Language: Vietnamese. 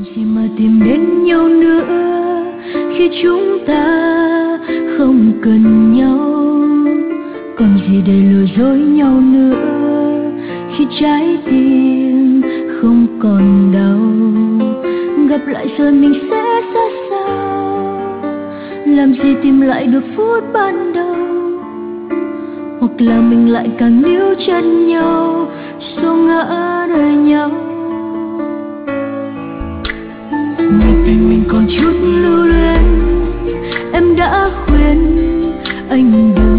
gì mà tìm đến nhau nữa khi chúng ta không cần nhau? Còn gì để lừa dối nhau nữa khi trái tim không còn đau? Gặp lại rồi mình sẽ ra sao? Làm gì tìm lại được phút ban đầu? Hoặc là mình lại càng níu chân nhau, xô ngã đời nhau. Người tình mình còn chút lưu luyến, em đã khuyên anh đừng